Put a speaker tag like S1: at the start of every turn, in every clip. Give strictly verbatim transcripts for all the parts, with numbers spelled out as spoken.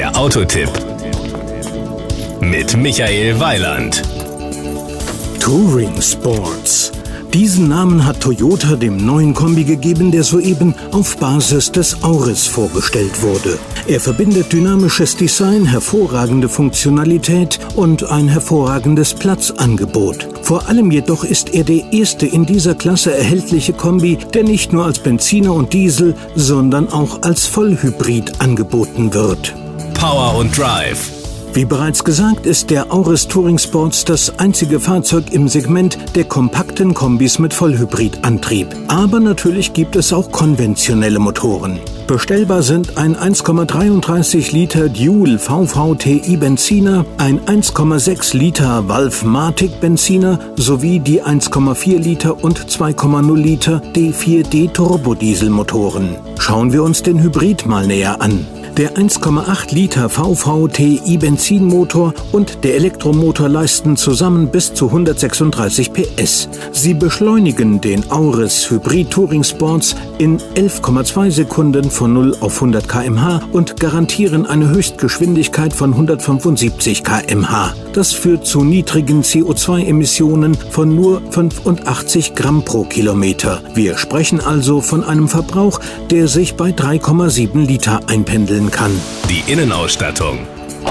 S1: Der Autotipp mit Michael Weiland.
S2: Touring Sports. Diesen Namen hat Toyota dem neuen Kombi gegeben, der soeben auf Basis des Auris vorgestellt wurde. Er verbindet dynamisches Design, hervorragende Funktionalität und ein hervorragendes Platzangebot. Vor allem jedoch ist er der erste in dieser Klasse erhältliche Kombi, der nicht nur als Benziner und Diesel, sondern auch als Vollhybrid angeboten wird.
S1: Power und Drive.
S2: Wie bereits gesagt, ist der Auris Touring Sports das einzige Fahrzeug im Segment der kompakten Kombis mit Vollhybridantrieb. Aber natürlich gibt es auch konventionelle Motoren. Bestellbar sind ein eins Komma dreiunddreißig Liter Dual V V T I Benziner, ein eins Komma sechs Liter Valve-Matic Benziner sowie die eins Komma vier Liter und zwei Komma null Liter D vier D Turbodieselmotoren. Schauen wir uns den Hybrid mal näher an. Der eins Komma acht Liter V V T I Benzinmotor und der Elektromotor leisten zusammen bis zu hundertsechsunddreißig P S. Sie beschleunigen den Auris Hybrid Touring Sports in elf Komma zwei Sekunden von null auf hundert Kilometer pro Stunde und garantieren eine Höchstgeschwindigkeit von hundertfünfundsiebzig Kilometer pro Stunde. Das führt zu niedrigen C O zwei Emissionen von nur fünfundachtzig Gramm pro Kilometer. Wir sprechen also von einem Verbrauch, der sich bei drei Komma sieben Liter einpendeln kann.
S1: Die Innenausstattung.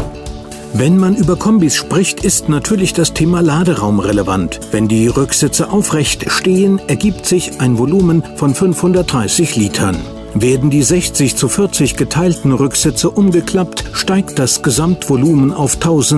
S2: Wenn man über Kombis spricht, ist natürlich das Thema Laderaum relevant. Wenn die Rücksitze aufrecht stehen, ergibt sich ein Volumen von fünfhundertdreißig Litern. Werden die sechzig zu vierzig geteilten Rücksitze umgeklappt, steigt das Gesamtvolumen auf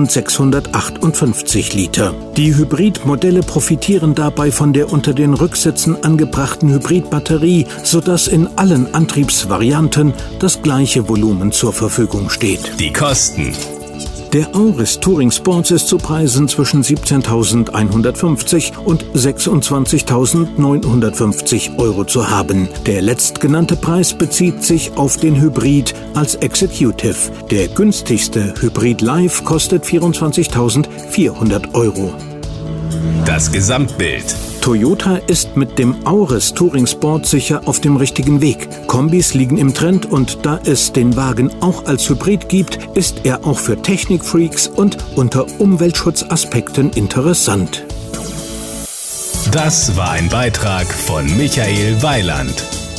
S2: eintausendsechshundertachtundfünfzig Liter. Die Hybridmodelle profitieren dabei von der unter den Rücksitzen angebrachten Hybridbatterie, sodass in allen Antriebsvarianten das gleiche Volumen zur Verfügung steht.
S1: Die Kosten.
S2: Der Auris Touring Sports ist zu Preisen zwischen siebzehntausendeinhundertfünfzig und sechsundzwanzigtausendneunhundertfünfzig Euro zu haben. Der letztgenannte Preis bezieht sich auf den Hybrid als Executive. Der günstigste Hybrid Live kostet vierundzwanzigtausendvierhundert Euro.
S1: Das Gesamtbild.
S2: Toyota ist mit dem Auris Touring Sport sicher auf dem richtigen Weg. Kombis liegen im Trend und da es den Wagen auch als Hybrid gibt, ist er auch für Technikfreaks und unter Umweltschutzaspekten interessant.
S1: Das war ein Beitrag von Michael Weiland.